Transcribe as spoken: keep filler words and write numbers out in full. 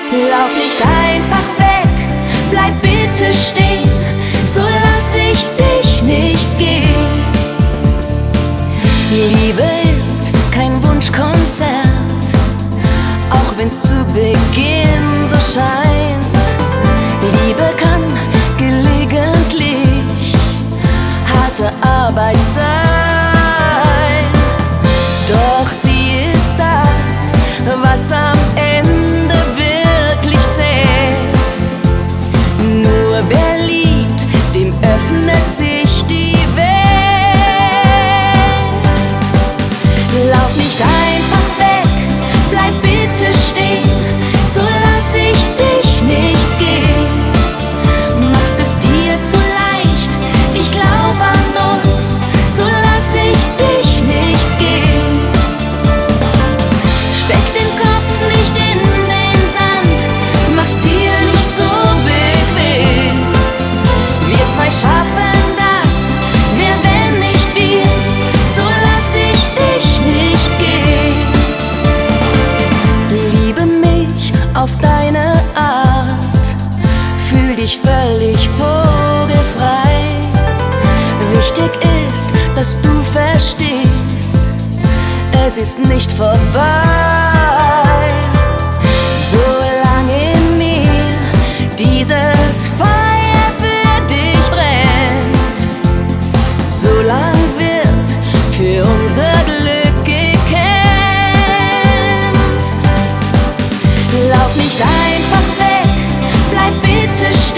Lauf nicht einfach weg, bleib bitte stehen, so lass ich dich nicht gehen. Liebe ist kein Wunschkonzert, auch wenn's zu Beginn so scheint. Liebe kann gelegentlich harte Arbeit sein, doch sie ist das, was am Ende wirklich zählt. Nur wer liebt, dem öffnet sich die Welt. Lauf nicht einfach weg, bleib bitte stehen, so lass ich dich nicht gehen. Machst es dir zu leicht, ich glaub an uns, so lass ich dich nicht gehen. Steck den Kopf nicht in den Sand, mach's dir nicht so bequem. Wir zwei schaffen das, wer wenn nicht wir, so lass ich dich nicht gehen. Liebe mich auf deine Art, fühl dich völlig vogelfrei. Wichtig ist, dass du verstehst, es ist nicht vorbei. Solange in mir dieses Feuer für dich brennt, solang wird für unser Glück gekämpft. Lauf nicht einfach weg, bleib bitte stehen.